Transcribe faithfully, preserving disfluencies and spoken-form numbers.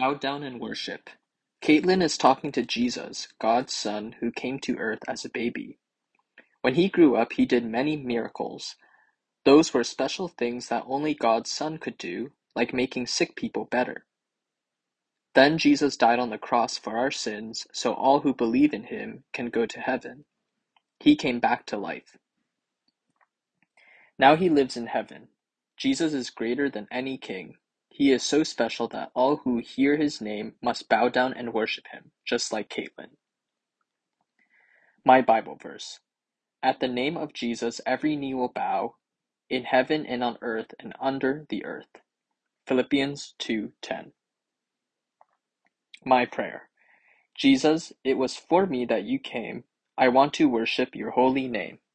Bow down and worship. Caitlin is talking to Jesus, God's son, who came to earth as a baby. When he grew up, he did many miracles. Those were special things that only God's son could do, like making sick people better. Then Jesus died on the cross for our sins, so all who believe in him can go to heaven. He came back to life. Now he lives in heaven. Jesus is greater than any king. He is so special that all who hear his name must bow down and worship him, just like Caitlin. My Bible verse. At the name of Jesus, every knee will bow, in heaven and on earth and under the earth. Philippians two ten. My prayer. Jesus, it was for me that you came. I want to worship your holy name.